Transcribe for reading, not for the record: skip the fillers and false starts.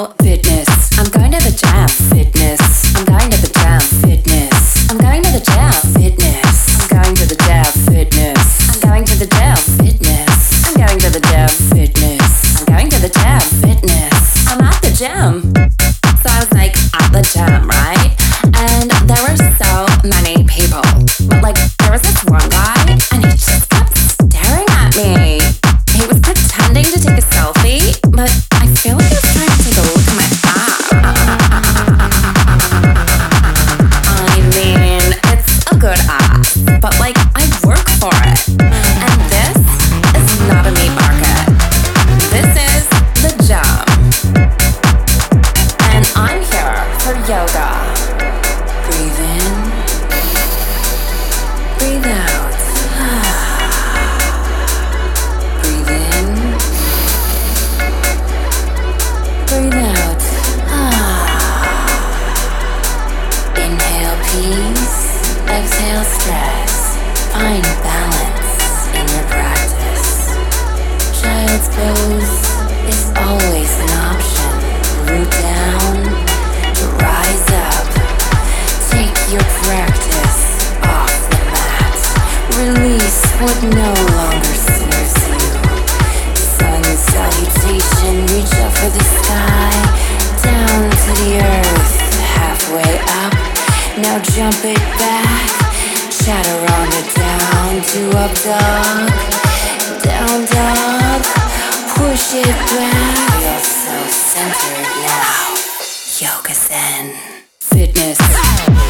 go. Fitness. I'm going to the gym. Fitness. I'm going to the gym. Fitness. I'm going to the gym. Fitness. I'm going to the gym. Fitness. I'm going to the gym. Fitness. I'm going to the gym. Fitness. I'm going to the gym. Fitness. I'm at the gym. So I was like at the gym, right? And there were so many people. But like there was this one guy and he just kept staring at me. He was pretending to take a selfie, but I feel like he was trying to take a look at my ass. I mean, it's a good ass, but like I work for it. And this is not a meat market. This is the gym. And I'm here for yoga. Breathe in, breathe out. Breathe in, breathe out. Inhale peace, exhale stress. Find balance in your practice. Child's pose is always an option. Root down to rise up. Take your practice off the mat. Release what no longer serves you. Sun salutation, reach up for the sky. Down to the earth, halfway up. Now jump it back. Chaturanga down to up dog. Down dog. Push it back. Feel so centered now. Yoga Zen. Fitness.